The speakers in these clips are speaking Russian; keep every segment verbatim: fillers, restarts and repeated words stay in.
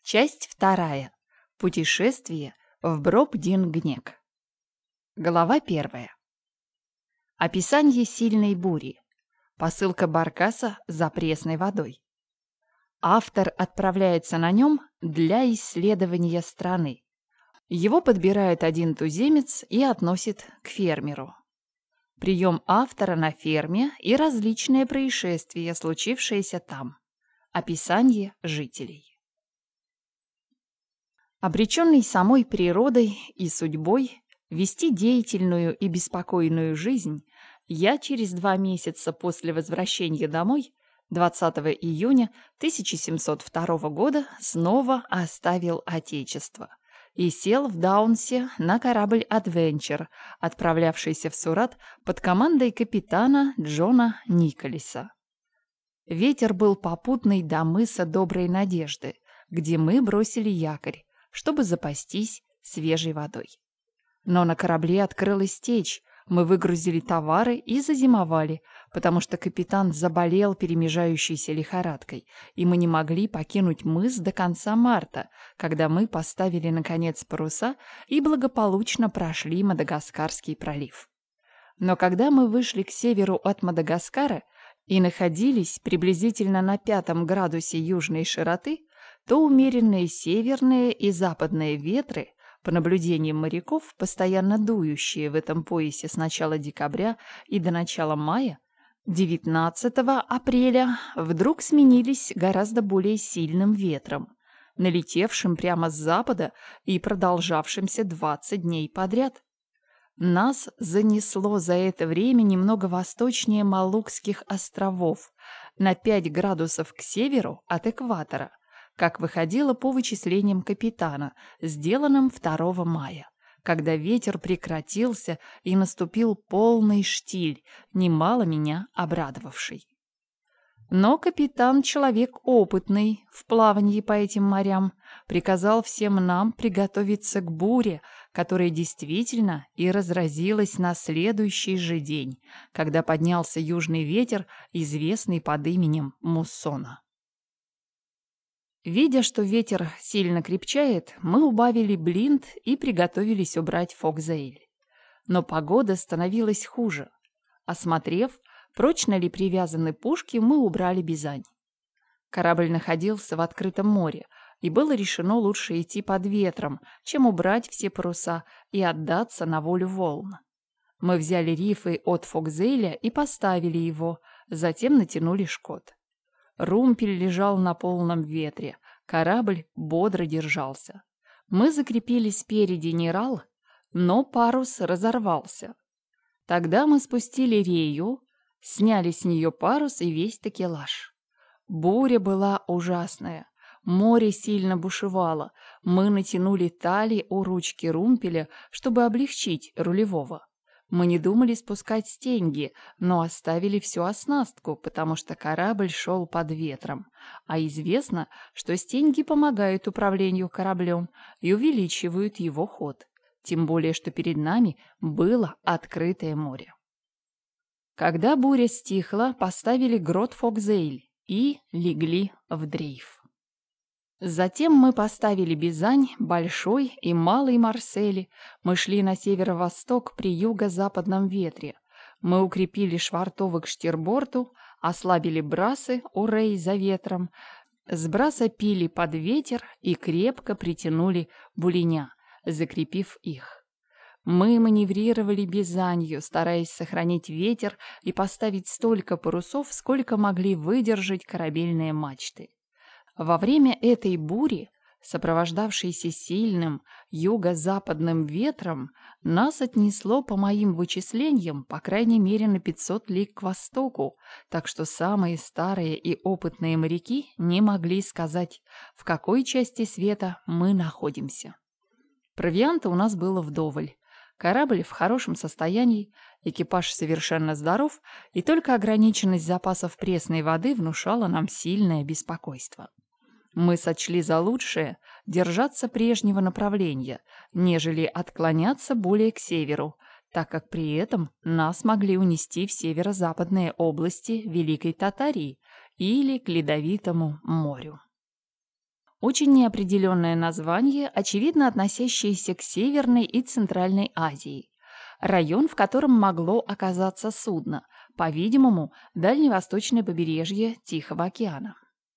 Часть вторая. Путешествие в Бробдингнек. Глава первая. Описание сильной бури. Посылка баркаса за пресной водой. Автор отправляется на нем для исследования страны. Его подбирает один туземец и относит к фермеру. Прием автора на ферме и различные происшествия, случившиеся там. Описание жителей. Обреченный самой природой и судьбой вести деятельную и беспокойную жизнь, я через два месяца после возвращения домой, двадцатого июня тысяча семьсот второго года, снова оставил Отечество и сел в Даунсе на корабль «Адвенчер», отправлявшийся в Сурат под командой капитана Джона Николеса. Ветер был попутный до мыса Доброй Надежды, где мы бросили якорь, чтобы запастись свежей водой. Но на корабле открылась течь, мы выгрузили товары и зазимовали, потому что капитан заболел перемежающейся лихорадкой, и мы не могли покинуть мыс до конца марта, когда мы поставили, наконец, паруса и благополучно прошли Мадагаскарский пролив. Но когда мы вышли к северу от Мадагаскара и находились приблизительно на пятом градусе южной широты, то умеренные северные и западные ветры, по наблюдениям моряков, постоянно дующие в этом поясе с начала декабря и до начала мая, девятнадцатого апреля вдруг сменились гораздо более сильным ветром, налетевшим прямо с запада и продолжавшимся двадцать дней подряд. Нас занесло за это время немного восточнее Малукских островов, на пять градусов к северу от экватора, как выходило по вычислениям капитана, сделанным второго мая, когда ветер прекратился и наступил полный штиль, немало меня обрадовавший. Но капитан, человек опытный в плавании по этим морям, приказал всем нам приготовиться к буре, которая действительно и разразилась на следующий же день, когда поднялся южный ветер, известный под именем муссона. Видя, что ветер сильно крепчает, мы убавили блинт и приготовились убрать фокзейль. Но погода становилась хуже. Осмотрев, прочно ли привязаны пушки, мы убрали бизань. Корабль находился в открытом море, и было решено лучше идти под ветром, чем убрать все паруса и отдаться на волю волн. Мы взяли рифы от фокзейля и поставили его, затем натянули шкот. Румпель лежал на полном ветре, корабль бодро держался. Мы закрепили спереди нерал, но парус разорвался. Тогда мы спустили рею, сняли с нее парус и весь такелаж. Буря была ужасная, море сильно бушевало, мы натянули тали у ручки румпеля, чтобы облегчить рулевого. Мы не думали спускать стеньги, но оставили всю оснастку, потому что корабль шел под ветром, а известно, что стеньги помогают управлению кораблем и увеличивают его ход, тем более что перед нами было открытое море. Когда буря стихла, поставили грот фокзейль и легли в дрейф. Затем мы поставили бизань, большой и малый Марсели. Мы шли на северо-восток при юго-западном ветре. Мы укрепили швартовы к штирборту, ослабили брасы у рей за ветром, с браса пили под ветер и крепко притянули булиня, закрепив их. Мы маневрировали бизанью, стараясь сохранить ветер и поставить столько парусов, сколько могли выдержать корабельные мачты. Во время этой бури, сопровождавшейся сильным юго-западным ветром, нас отнесло, по моим вычислениям, по крайней мере на пятьсот лиг к востоку, так что самые старые и опытные моряки не могли сказать, в какой части света мы находимся. Провианта у нас было вдоволь. Корабль в хорошем состоянии, экипаж совершенно здоров, и только ограниченность запасов пресной воды внушала нам сильное беспокойство. Мы сочли за лучшее держаться прежнего направления, нежели отклоняться более к северу, так как при этом нас могли унести в северо-западные области Великой Татарии или к Ледовитому морю. Очень неопределенное название, очевидно относящееся к Северной и Центральной Азии. Район, в котором могло оказаться судно, по-видимому, дальневосточное побережье Тихого океана.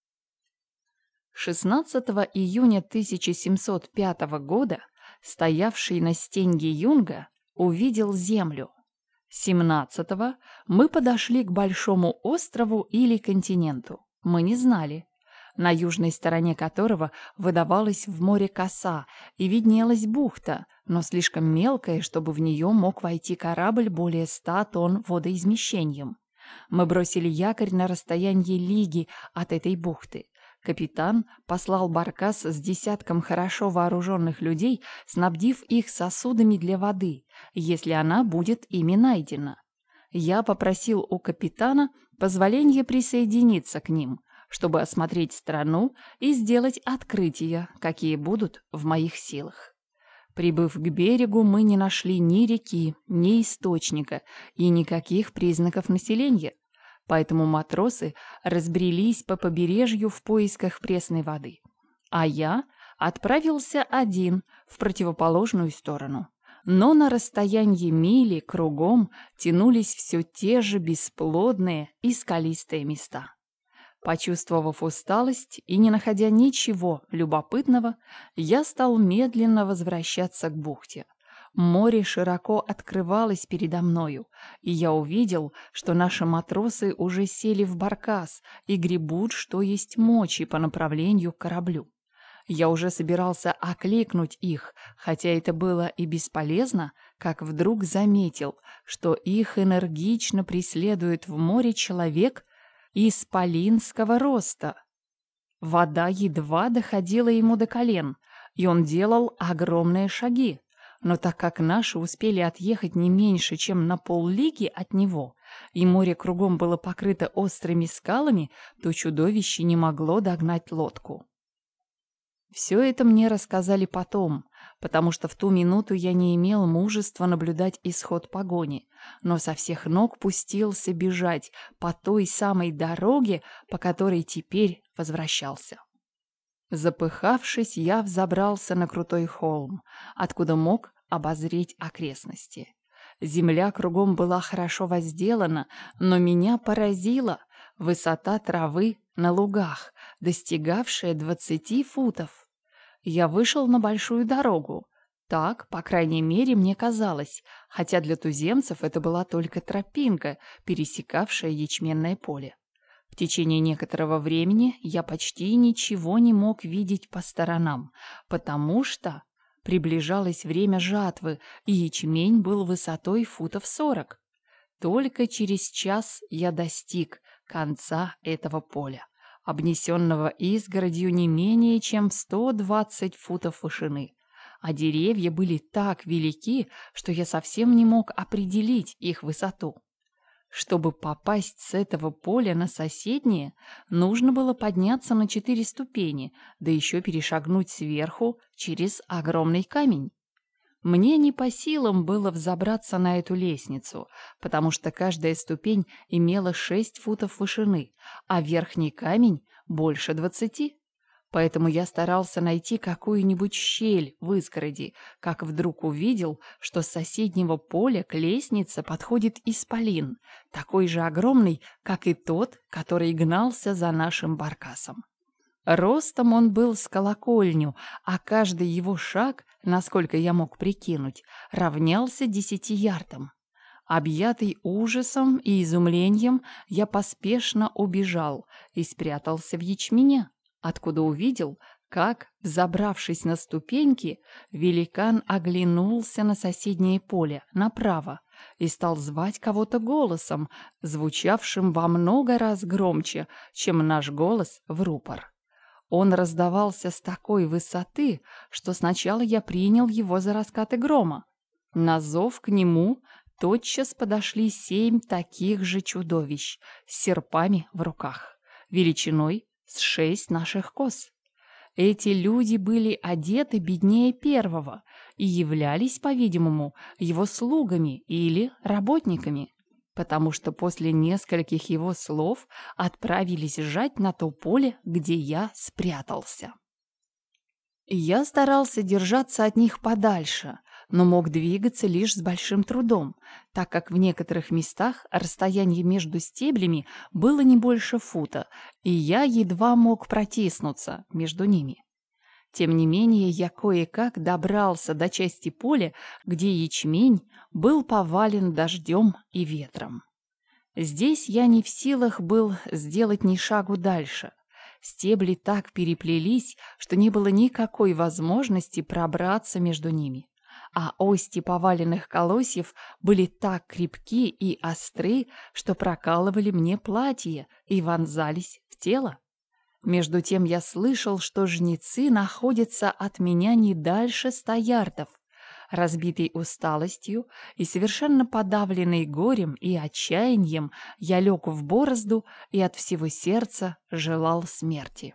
шестнадцатого июня тысяча семьсот пятого года стоявший на стенге Юнга увидел землю. семнадцатого мы подошли к большому острову или континенту. Мы не знали, на южной стороне которого выдавалась в море коса и виднелась бухта, но слишком мелкая, чтобы в нее мог войти корабль более ста тонн водоизмещением. Мы бросили якорь на расстоянии лиги от этой бухты. Капитан послал баркас с десятком хорошо вооруженных людей, снабдив их сосудами для воды, если она будет ими найдена. Я попросил у капитана позволения присоединиться к ним, чтобы осмотреть страну и сделать открытия, какие будут в моих силах. Прибыв к берегу, мы не нашли ни реки, ни источника и никаких признаков населения. Поэтому матросы разбрелись по побережью в поисках пресной воды. А я отправился один в противоположную сторону. Но на расстоянии мили кругом тянулись все те же бесплодные и скалистые места. Почувствовав усталость и не находя ничего любопытного, я стал медленно возвращаться к бухте. Море широко открывалось передо мною, и я увидел, что наши матросы уже сели в баркас и гребут, что есть мочи, по направлению к кораблю. Я уже собирался окликнуть их, хотя это было и бесполезно, как вдруг заметил, что их энергично преследует в море человек исполинского роста. Вода едва доходила ему до колен, и он делал огромные шаги. Но так как наши успели отъехать не меньше, чем на поллиги от него, и море кругом было покрыто острыми скалами, то чудовище не могло догнать лодку. Все это мне рассказали потом, потому что в ту минуту я не имел мужества наблюдать исход погони, но со всех ног пустился бежать по той самой дороге, по которой теперь возвращался. Запыхавшись, я взобрался на крутой холм, откуда мог обозреть окрестности. Земля кругом была хорошо возделана, но меня поразила высота травы на лугах, достигавшая двадцати футов. Я вышел на большую дорогу. Так, по крайней мере, мне казалось, хотя для туземцев это была только тропинка, пересекавшая ячменное поле. В течение некоторого времени я почти ничего не мог видеть по сторонам, потому что приближалось время жатвы, и ячмень был высотой футов сорок. Только через час я достиг конца этого поля, обнесенного изгородью не менее чем сто двадцать футов вышины, а деревья были так велики, что я совсем не мог определить их высоту. Чтобы попасть с этого поля на соседнее, нужно было подняться на четыре ступени, да еще перешагнуть сверху через огромный камень. Мне не по силам было взобраться на эту лестницу, потому что каждая ступень имела шесть футов вышины, а верхний камень больше двадцати. Поэтому я старался найти какую-нибудь щель в изгороди, как вдруг увидел, что с соседнего поля к лестнице подходит исполин, такой же огромный, как и тот, который гнался за нашим баркасом. Ростом он был с колокольню, а каждый его шаг, насколько я мог прикинуть, равнялся десяти ярдам. Объятый ужасом и изумлением, я поспешно убежал и спрятался в ячмене, откуда увидел, как, взобравшись на ступеньки, великан оглянулся на соседнее поле, направо, и стал звать кого-то голосом, звучавшим во много раз громче, чем наш голос в рупор. Он раздавался с такой высоты, что сначала я принял его за раскаты грома. На зов к нему тотчас подошли семь таких же чудовищ с серпами в руках, величиной с шесть наших коз. Эти люди были одеты беднее первого и являлись, по-видимому, его слугами или работниками, потому что после нескольких его слов отправились жать на то поле, где я спрятался. Я старался держаться от них подальше, но мог двигаться лишь с большим трудом, так как в некоторых местах расстояние между стеблями было не больше фута, и я едва мог протиснуться между ними. Тем не менее, я кое-как добрался до части поля, где ячмень был повален дождем и ветром. Здесь я не в силах был сделать ни шагу дальше. Стебли так переплелись, что не было никакой возможности пробраться между ними. А ости поваленных колосьев были так крепки и остры, что прокалывали мне платье и вонзались в тело. Между тем я слышал, что жнецы находятся от меня не дальше ста ярдов. Разбитый усталостью и совершенно подавленный горем и отчаянием, я лег в борозду и от всего сердца желал смерти.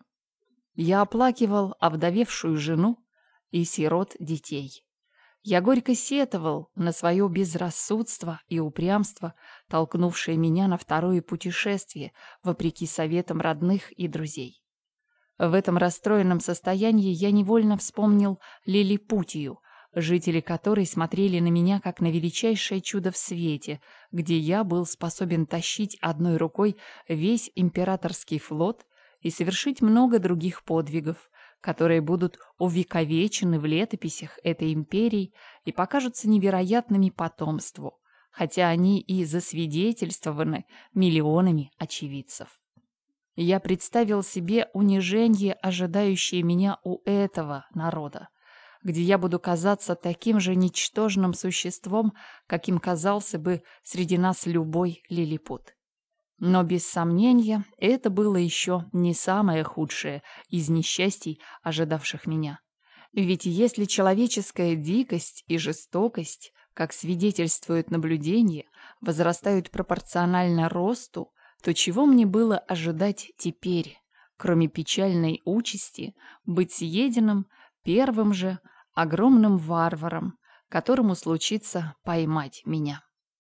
Я оплакивал овдовевшую жену и сирот детей. Я горько сетовал на свое безрассудство и упрямство, толкнувшее меня на второе путешествие, вопреки советам родных и друзей. В этом расстроенном состоянии я невольно вспомнил Лилипутию, жители которой смотрели на меня как на величайшее чудо в свете, где я был способен тащить одной рукой весь императорский флот и совершить много других подвигов, которые будут увековечены в летописях этой империи и покажутся невероятными потомству, хотя они и засвидетельствованы миллионами очевидцев. Я представил себе унижение, ожидающее меня у этого народа, где я буду казаться таким же ничтожным существом, каким казался бы среди нас любой лилипут. Но, без сомнения, это было еще не самое худшее из несчастий, ожидавших меня. Ведь если человеческая дикость и жестокость, как свидетельствуют наблюдения, возрастают пропорционально росту, то чего мне было ожидать теперь, кроме печальной участи, быть съеденным первым же огромным варваром, которому случится поймать меня?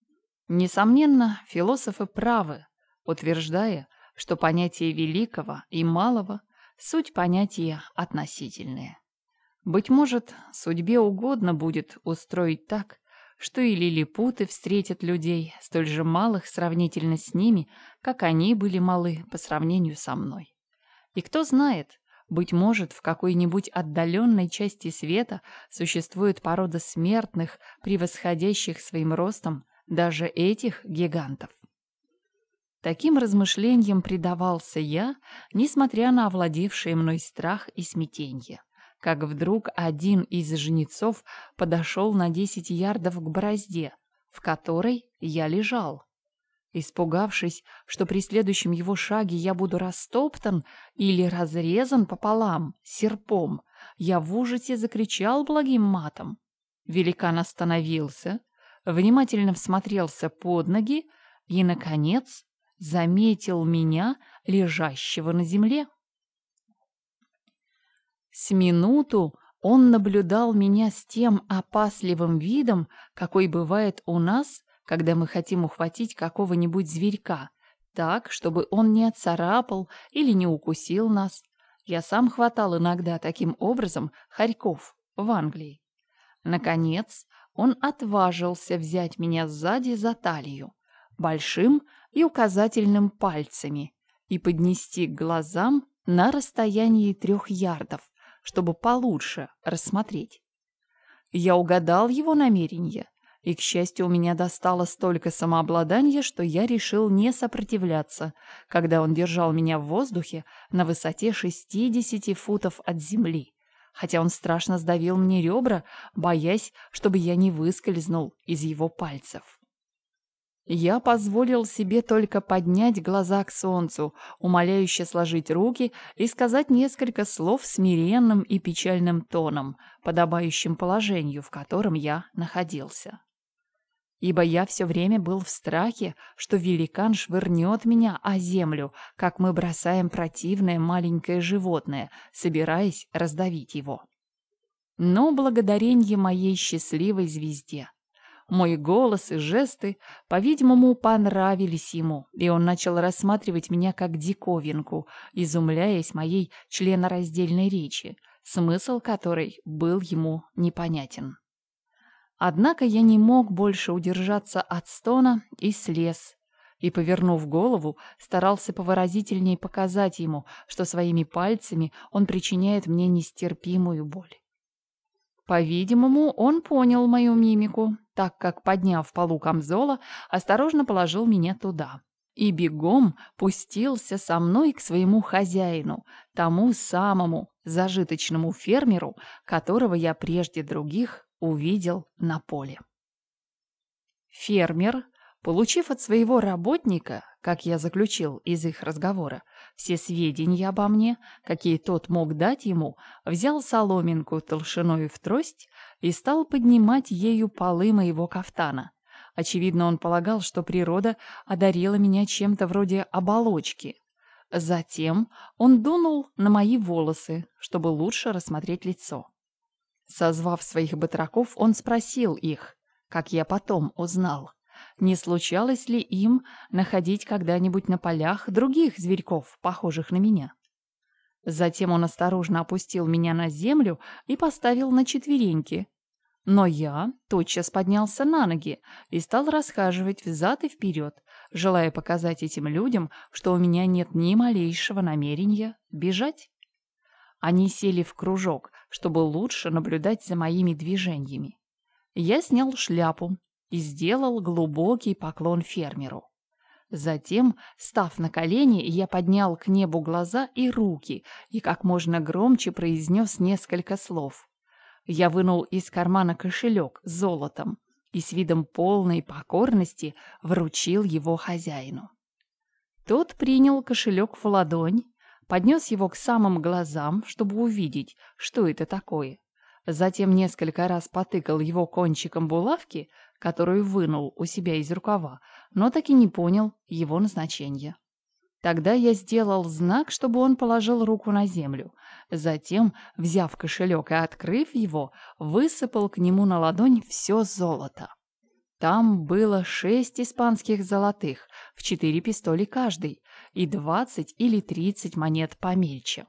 Несомненно, философы правы, утверждая, что понятие великого и малого – суть понятия относительные. Быть может, судьбе угодно будет устроить так, что и лилипуты встретят людей, столь же малых сравнительно с ними, как они были малы по сравнению со мной. И кто знает, быть может, в какой-нибудь отдаленной части света существует порода смертных, превосходящих своим ростом даже этих гигантов. Таким размышлениям предавался я, несмотря на овладевший мной страх и смятенье, как вдруг один из жнецов подошел на десять ярдов к борозде, в которой я лежал. Испугавшись, что при следующем его шаге я буду растоптан или разрезан пополам серпом, я в ужасе закричал благим матом. Великан остановился, внимательно всмотрелся под ноги и, наконец, заметил меня, лежащего на земле. С минуту он наблюдал меня с тем опасливым видом, какой бывает у нас, когда мы хотим ухватить какого-нибудь зверька, так, чтобы он не отцарапал или не укусил нас. Я сам хватал иногда таким образом хорьков в Англии. Наконец, он отважился взять меня сзади за талию, большим и указательным пальцами, и поднести к глазам на расстоянии трех ярдов, чтобы получше рассмотреть. Я угадал его намерение, и, к счастью, у меня достало столько самообладания, что я решил не сопротивляться, когда он держал меня в воздухе на высоте шестидесяти футов от земли, хотя он страшно сдавил мне ребра, боясь, чтобы я не выскользнул из его пальцев. Я позволил себе только поднять глаза к солнцу, умоляюще сложить руки и сказать несколько слов смиренным и печальным тоном, подобающим положению, в котором я находился. Ибо я все время был в страхе, что великан швырнет меня о землю, как мы бросаем противное маленькое животное, собираясь раздавить его. Но благодарение моей счастливой звезде, мой голос и жесты, по-видимому, понравились ему, и он начал рассматривать меня как диковинку, изумляясь моей членораздельной речи, смысл которой был ему непонятен. Однако я не мог больше удержаться от стона и слез, и, повернув голову, старался повыразительнее показать ему, что своими пальцами он причиняет мне нестерпимую боль. По-видимому, он понял мою мимику, так как, подняв полу камзола, осторожно положил меня туда и бегом пустился со мной к своему хозяину, тому самому зажиточному фермеру, которого я прежде других увидел на поле. Фермер, получив от своего работника, как я заключил из их разговора, все сведения обо мне, какие тот мог дать ему, взял соломинку толщиной в трость и стал поднимать ею полы моего кафтана. Очевидно, он полагал, что природа одарила меня чем-то вроде оболочки. Затем он дунул на мои волосы, чтобы лучше рассмотреть лицо. Созвав своих батраков, он спросил их, как я потом узнал, не случалось ли им находить когда-нибудь на полях других зверьков, похожих на меня. Затем он осторожно опустил меня на землю и поставил на четвереньки. Но я тотчас поднялся на ноги и стал расхаживать взад и вперед, желая показать этим людям, что у меня нет ни малейшего намерения бежать. Они сели в кружок, чтобы лучше наблюдать за моими движениями. Я снял шляпу и сделал глубокий поклон фермеру. Затем, став на колени, я поднял к небу глаза и руки и как можно громче произнес несколько слов. Я вынул из кармана кошелек с золотом и с видом полной покорности вручил его хозяину. Тот принял кошелек в ладонь, поднес его к самым глазам, чтобы увидеть, что это такое. Затем несколько раз потыкал его кончиком булавки, которую вынул у себя из рукава, но так и не понял его назначения. Тогда я сделал знак, чтобы он положил руку на землю. Затем, взяв кошелек и открыв его, высыпал к нему на ладонь все золото. Там было шесть испанских золотых, в четыре пистоли каждый, и двадцать или тридцать монет помельче.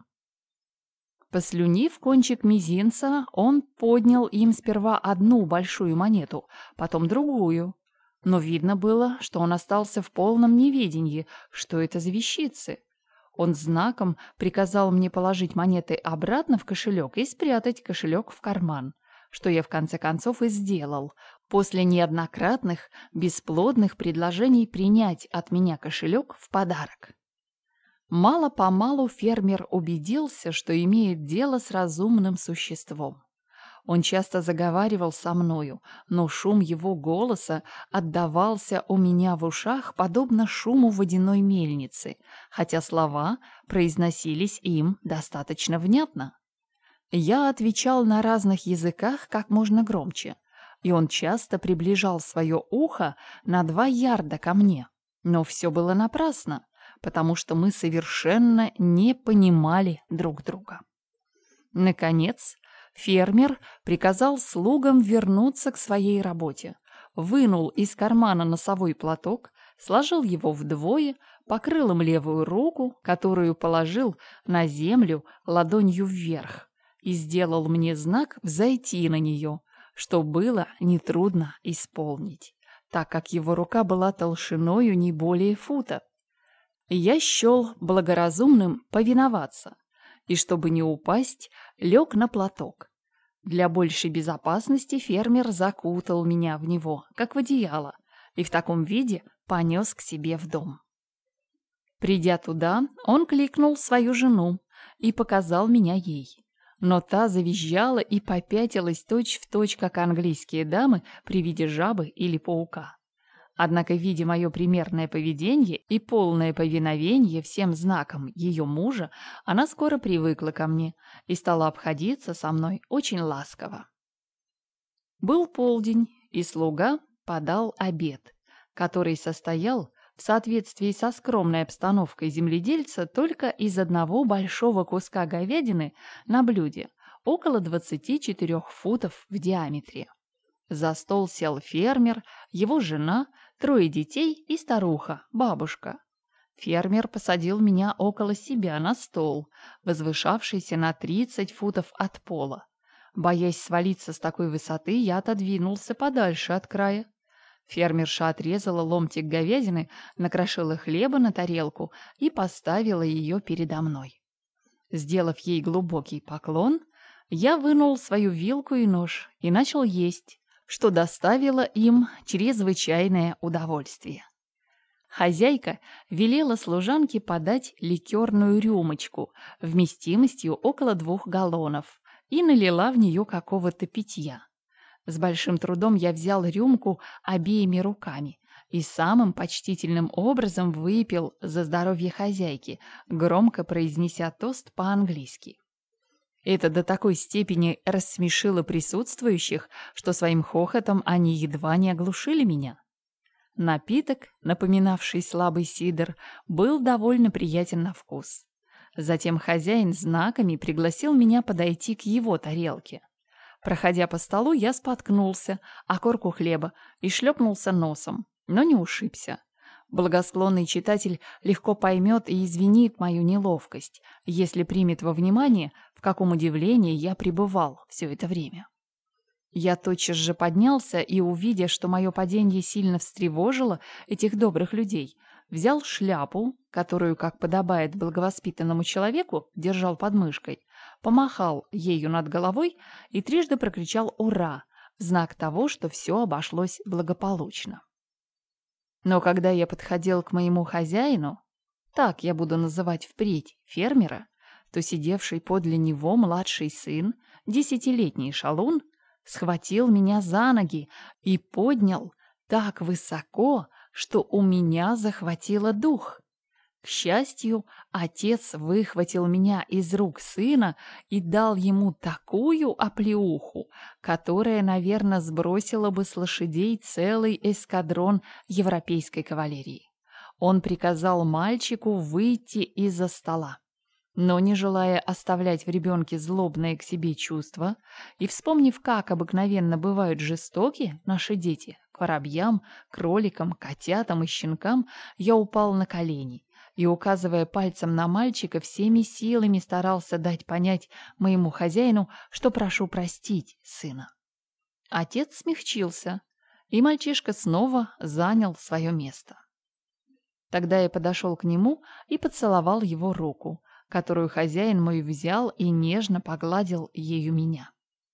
Послюнив кончик мизинца, он поднял им сперва одну большую монету, потом другую. Но видно было, что он остался в полном неведении, что это за вещицы. Он знаком приказал мне положить монеты обратно в кошелек и спрятать кошелек в карман, что я в конце концов и сделал, после неоднократных бесплодных предложений принять от меня кошелек в подарок. Мало-помалу фермер убедился, что имеет дело с разумным существом. Он часто заговаривал со мною, но шум его голоса отдавался у меня в ушах, подобно шуму водяной мельницы, хотя слова произносились им достаточно внятно. Я отвечал на разных языках как можно громче, и он часто приближал свое ухо на два ярда ко мне, но все было напрасно, потому что мы совершенно не понимали друг друга. Наконец, фермер приказал слугам вернуться к своей работе, вынул из кармана носовой платок, сложил его вдвое, покрыл им левую руку, которую положил на землю ладонью вверх, и сделал мне знак взойти на нее, что было нетрудно исполнить, так как его рука была толщиною не более фута. Я счел благоразумным повиноваться, и, чтобы не упасть, лег на платок. Для большей безопасности фермер закутал меня в него, как в одеяло, и в таком виде понес к себе в дом. Придя туда, он кликнул свою жену и показал меня ей. Но та завизжала и попятилась точь-в-точь, как английские дамы при виде жабы или паука. Однако, видя мое примерное поведение и полное повиновение всем знакам ее мужа, она скоро привыкла ко мне и стала обходиться со мной очень ласково. Был полдень, и слуга подал обед, который состоял, в соответствии со скромной обстановкой земледельца, только из одного большого куска говядины на блюде, около двадцати четырёх футов в диаметре. За стол сел фермер, его жена, трое детей и старуха, бабушка. Фермер посадил меня около себя на стол, возвышавшийся на тридцать футов от пола. Боясь свалиться с такой высоты, я отодвинулся подальше от края. Фермерша отрезала ломтик говядины, накрошила хлеба на тарелку и поставила ее передо мной. Сделав ей глубокий поклон, я вынул свою вилку и нож и начал есть, что доставило им чрезвычайное удовольствие. Хозяйка велела служанке подать ликерную рюмочку вместимостью около двух галлонов и налила в нее какого-то питья. С большим трудом я взял рюмку обеими руками и самым почтительным образом выпил за здоровье хозяйки, громко произнеся тост по-английски. Это до такой степени рассмешило присутствующих, что своим хохотом они едва не оглушили меня. Напиток, напоминавший слабый сидр, был довольно приятен на вкус. Затем хозяин знаками пригласил меня подойти к его тарелке. Проходя по столу, я споткнулся о корку хлеба и шлепнулся носом, но не ушибся. Благосклонный читатель легко поймет и извинит мою неловкость, если примет во внимание, в каком удивлении я пребывал все это время. Я тотчас же поднялся и, увидя, что мое падение сильно встревожило этих добрых людей, взял шляпу, которую, как подобает благовоспитанному человеку, держал под мышкой, помахал ею над головой и трижды прокричал «Ура!» в знак того, что все обошлось благополучно. Но когда я подходил к моему хозяину, так я буду называть впредь фермера, то сидевший подле него младший сын, десятилетний шалун, схватил меня за ноги и поднял так высоко, что у меня захватило дух. К счастью, отец выхватил меня из рук сына и дал ему такую оплеуху, которая, наверное, сбросила бы с лошадей целый эскадрон европейской кавалерии. Он приказал мальчику выйти из-за стола. Но, не желая оставлять в ребенке злобное к себе чувство и вспомнив, как обыкновенно бывают жестоки наши дети, к воробьям, кроликам, котятам и щенкам, я упал на колени и, указывая пальцем на мальчика, всеми силами старался дать понять моему хозяину, что прошу простить сына. Отец смягчился, и мальчишка снова занял свое место. Тогда я подошел к нему и поцеловал его руку, которую хозяин мой взял и нежно погладил ею меня.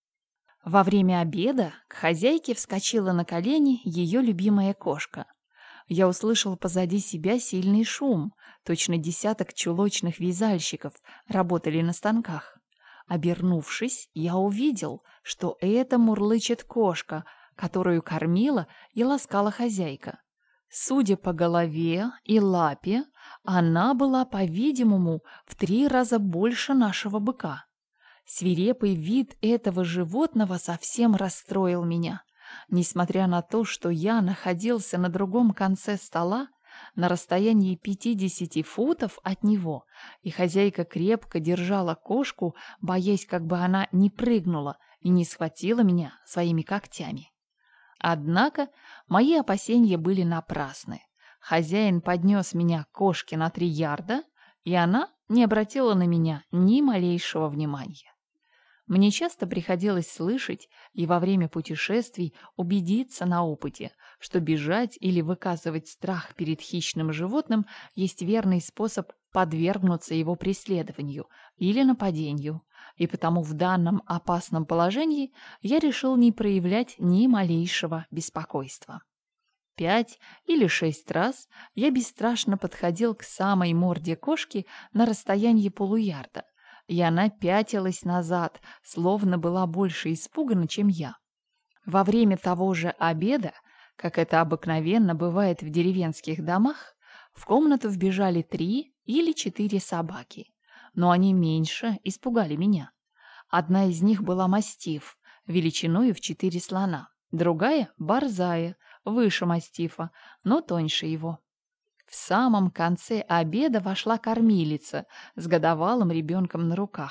Во время обеда к хозяйке вскочила на колени ее любимая кошка. Я услышал позади себя сильный шум, точно десяток чулочных вязальщиков работали на станках. Обернувшись, я увидел, что это мурлычет кошка, которую кормила и ласкала хозяйка. Судя по голове и лапе, она была, по-видимому, в три раза больше нашего быка. Свирепый вид этого животного совсем расстроил меня. Несмотря на то, что я находился на другом конце стола, на расстоянии пятидесяти футов от него, и хозяйка крепко держала кошку, боясь, как бы она не прыгнула и не схватила меня своими когтями. Однако мои опасения были напрасны. Хозяин поднес меня к кошке на три ярда, и она не обратила на меня ни малейшего внимания. Мне часто приходилось слышать и во время путешествий убедиться на опыте, что бежать или выказывать страх перед хищным животным есть верный способ подвергнуться его преследованию или нападению, и потому в данном опасном положении я решил не проявлять ни малейшего беспокойства. Пять или шесть раз я бесстрашно подходил к самой морде кошки на расстоянии полуярда, и она пятилась назад, словно была больше испугана, чем я. Во время того же обеда, как это обыкновенно бывает в деревенских домах, в комнату вбежали три или четыре собаки, но они меньше испугали меня. Одна из них была мастиф, величиною в четыре слона, другая — борзая, выше мастифа, но тоньше его. В самом конце обеда вошла кормилица с годовалым ребенком на руках,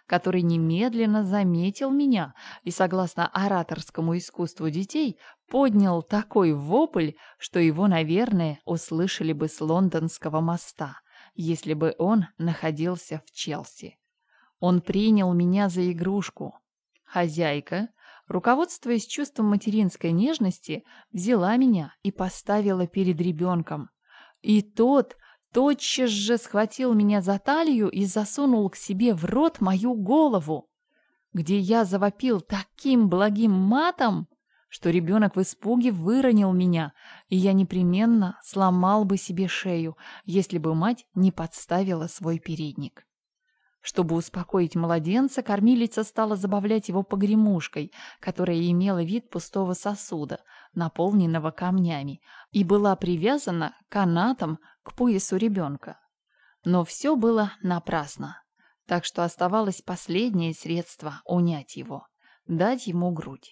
который немедленно заметил меня и, согласно ораторскому искусству детей, поднял такой вопль, что его, наверное, услышали бы с лондонского моста, если бы он находился в Челси. Он принял меня за игрушку. Хозяйка, руководствуясь чувством материнской нежности, взяла меня и поставила перед ребенком. И тот тотчас же схватил меня за талию и засунул к себе в рот мою голову, где я завопил таким благим матом, что ребенок в испуге выронил меня, и я непременно сломал бы себе шею, если бы мать не подставила свой передник. Чтобы успокоить младенца, кормилица стала забавлять его погремушкой, которая имела вид пустого сосуда, наполненного камнями, и была привязана канатом к поясу ребенка. Но все было напрасно, так что оставалось последнее средство унять его – дать ему грудь.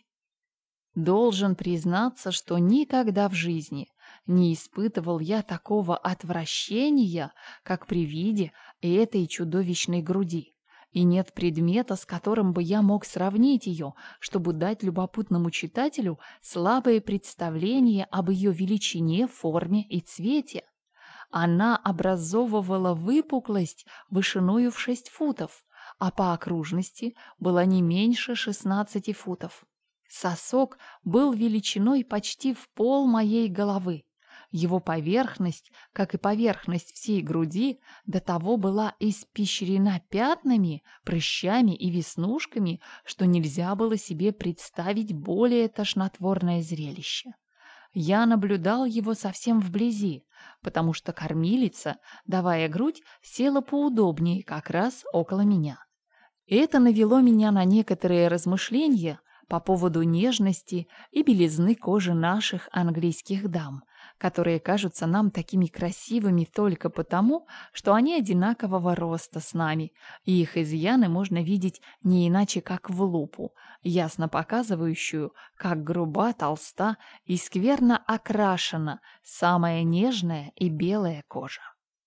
Должен признаться, что никогда в жизни не испытывал я такого отвращения, как при виде этой чудовищной груди, и нет предмета, с которым бы я мог сравнить ее, чтобы дать любопытному читателю слабое представление об ее величине, форме и цвете. Она образовывала выпуклость вышиною в шесть футов, а по окружности была не меньше шестнадцати футов. Сосок был величиной почти в пол моей головы. Его поверхность, как и поверхность всей груди, до того была испещрена пятнами, прыщами и веснушками, что нельзя было себе представить более тошнотворное зрелище. Я наблюдал его совсем вблизи, потому что кормилица, давая грудь, села поудобнее как раз около меня. Это навело меня на некоторые размышления по поводу нежности и белизны кожи наших английских дам, которые кажутся нам такими красивыми только потому, что они одинакового роста с нами, и их изъяны можно видеть не иначе, как в лупу, ясно показывающую, как груба, толста и скверно окрашена самая нежная и белая кожа.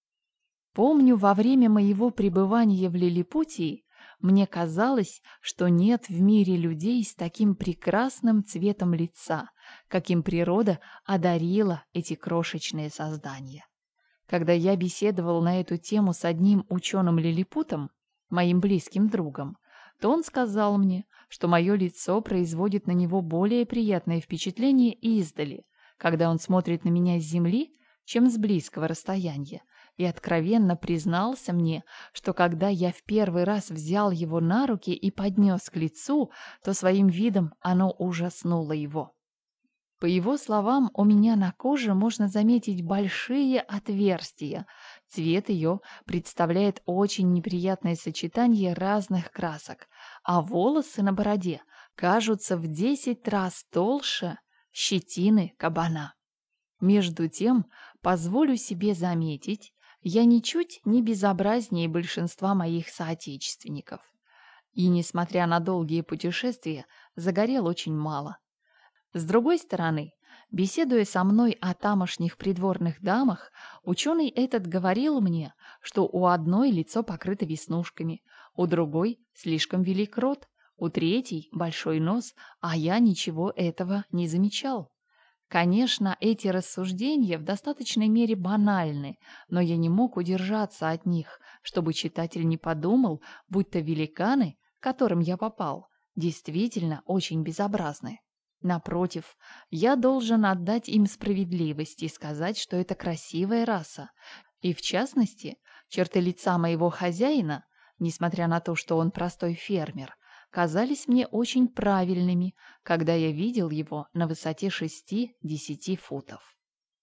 Помню, во время моего пребывания в Лилипутии мне казалось, что нет в мире людей с таким прекрасным цветом лица, каким природа одарила эти крошечные создания. Когда я беседовал на эту тему с одним ученым-лилипутом, моим близким другом, то он сказал мне, что мое лицо производит на него более приятное впечатление издали, когда он смотрит на меня с земли, чем с близкого расстояния, и откровенно признался мне, что когда я в первый раз взял его на руки и поднес к лицу, то своим видом оно ужаснуло его. По его словам, у меня на коже можно заметить большие отверстия. Цвет ее представляет очень неприятное сочетание разных красок, а волосы на бороде кажутся в десять раз толще щетины кабана. Между тем, позволю себе заметить, я ничуть не безобразнее большинства моих соотечественников. И, несмотря на долгие путешествия, загорел очень мало. С другой стороны, беседуя со мной о тамошних придворных дамах, ученый этот говорил мне, что у одной лицо покрыто веснушками, у другой слишком велик рот, у третьей большой нос, а я ничего этого не замечал. Конечно, эти рассуждения в достаточной мере банальны, но я не мог удержаться от них, чтобы читатель не подумал, будто великаны, к которым я попал, действительно очень безобразны. Напротив, я должен отдать им справедливость и сказать, что это красивая раса. И в частности, черты лица моего хозяина, несмотря на то, что он простой фермер, казались мне очень правильными, когда я видел его на высоте шести-десяти футов.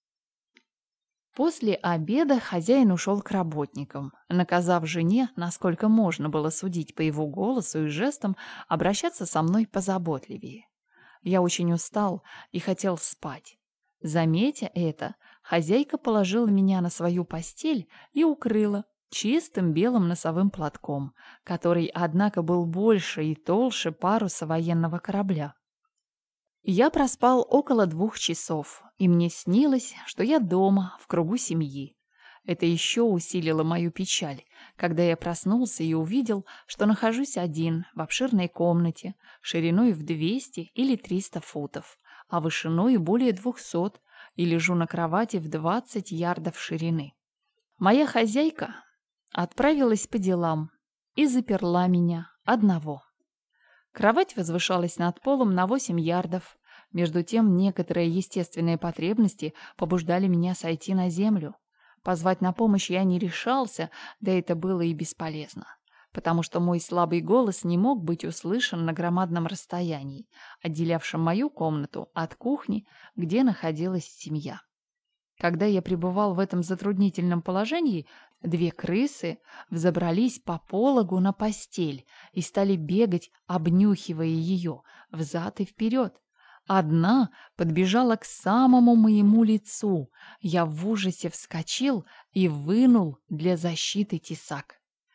После обеда хозяин ушел к работникам, наказав жене, насколько можно было судить по его голосу и жестам, обращаться со мной позаботливее. Я очень устал и хотел спать. Заметя это, хозяйка положила меня на свою постель и укрыла чистым белым носовым платком, который, однако, был больше и толще паруса военного корабля. Я проспал около двух часов, и мне снилось, что я дома, в кругу семьи. Это еще усилило мою печаль, когда я проснулся и увидел, что нахожусь один в обширной комнате, шириной в двести или триста футов, а вышиной более двухсот, и лежу на кровати в двадцать ярдов ширины. Моя хозяйка отправилась по делам и заперла меня одного. Кровать возвышалась над полом на восемь ярдов. Между тем, некоторые естественные потребности побуждали меня сойти на землю. Позвать на помощь я не решался, да это было и бесполезно, потому что мой слабый голос не мог быть услышан на громадном расстоянии, отделявшем мою комнату от кухни, где находилась семья. Когда я пребывал в этом затруднительном положении, две крысы взобрались по пологу на постель и стали бегать, обнюхивая ее взад и вперед. Одна подбежала к самому моему лицу. Я в ужасе вскочил и вынул для защиты тесак.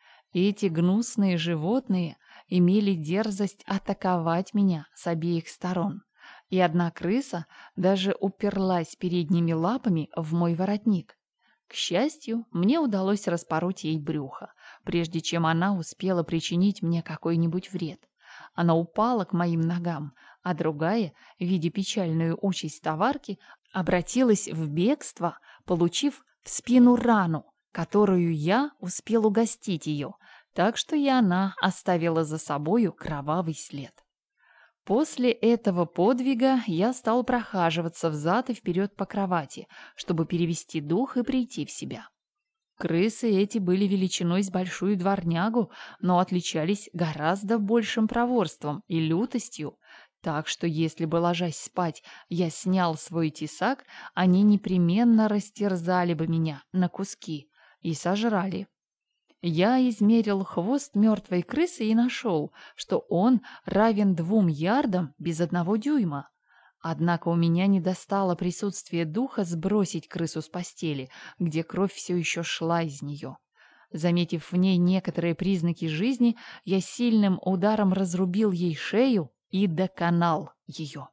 Эти гнусные животные имели дерзость атаковать меня с обеих сторон, и одна крыса даже уперлась передними лапами в мой воротник. К счастью, мне удалось распороть ей брюхо, прежде чем она успела причинить мне какой-нибудь вред. Она упала к моим ногам, а другая, видя печальную участь товарки, обратилась в бегство, получив в спину рану, которую я успел угостить ее, так что и она оставила за собою кровавый след. После этого подвига я стал прохаживаться взад и вперед по кровати, чтобы перевести дух и прийти в себя. Крысы эти были величиной с большую дворнягу, но отличались гораздо большим проворством и лютостью, так что если бы, ложась спать, я снял свой тесак, они непременно растерзали бы меня на куски и сожрали. Я измерил хвост мертвой крысы и нашел, что он равен двум ярдам без одного дюйма. Однако у меня не достало присутствия духа сбросить крысу с постели, где кровь все еще шла из нее. Заметив в ней некоторые признаки жизни, я сильным ударом разрубил ей шею и доконал ее.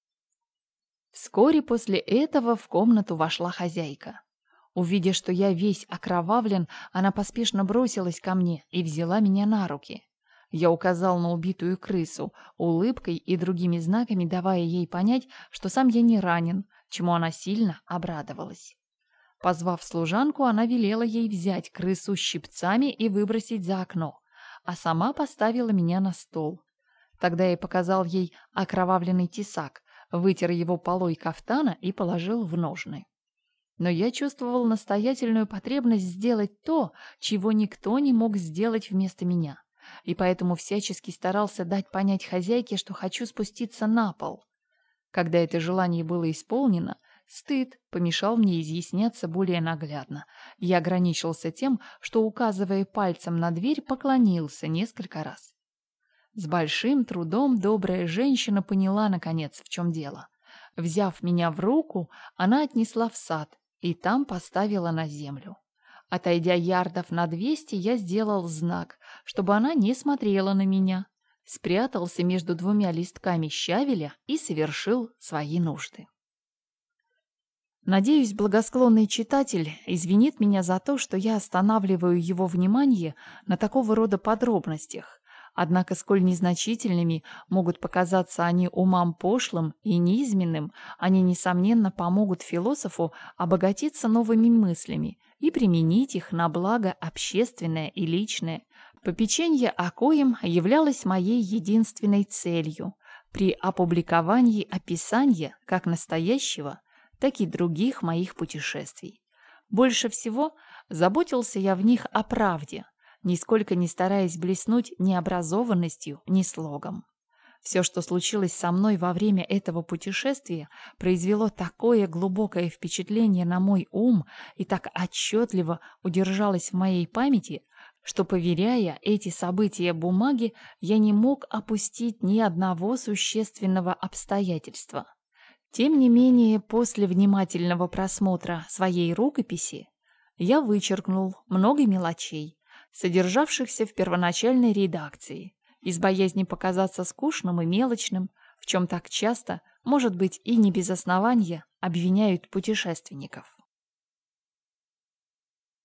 Вскоре после этого в комнату вошла хозяйка. Увидя, что я весь окровавлен, она поспешно бросилась ко мне и взяла меня на руки. Я указал на убитую крысу, улыбкой и другими знаками давая ей понять, что сам я не ранен, чему она сильно обрадовалась. Позвав служанку, она велела ей взять крысу щипцами и выбросить за окно, а сама поставила меня на стол. Тогда я показал ей окровавленный тесак, вытер его полой кафтана и положил в ножны. Но я чувствовал настоятельную потребность сделать то, чего никто не мог сделать вместо меня, и поэтому всячески старался дать понять хозяйке, что хочу спуститься на пол. Когда это желание было исполнено, стыд помешал мне изъясняться более наглядно. Я ограничился тем, что, указывая пальцем на дверь, поклонился несколько раз. С большим трудом добрая женщина поняла, наконец, в чем дело. Взяв меня в руку, она отнесла в сад и там поставила на землю. Отойдя ярдов на двести, я сделал знак, чтобы она не смотрела на меня, спрятался между двумя листками щавеля и совершил свои нужды. Надеюсь, благосклонный читатель извинит меня за то, что я останавливаю его внимание на такого рода подробностях, однако сколь незначительными могут показаться они умам пошлым и низменным, они, несомненно, помогут философу обогатиться новыми мыслями и применить их на благо общественное и личное, попеченье о коем являлось моей единственной целью при опубликовании описания как настоящего, так и других моих путешествий. Больше всего заботился я в них о правде, нисколько не стараясь блеснуть ни образованностью, ни слогом. Все, что случилось со мной во время этого путешествия, произвело такое глубокое впечатление на мой ум и так отчетливо удержалось в моей памяти, что, поверяя эти события бумаге, я не мог опустить ни одного существенного обстоятельства. Тем не менее, после внимательного просмотра своей рукописи я вычеркнул много мелочей, содержавшихся в первоначальной редакции, из боязни показаться скучным и мелочным, в чем так часто, может быть и не без основания, обвиняют путешественников.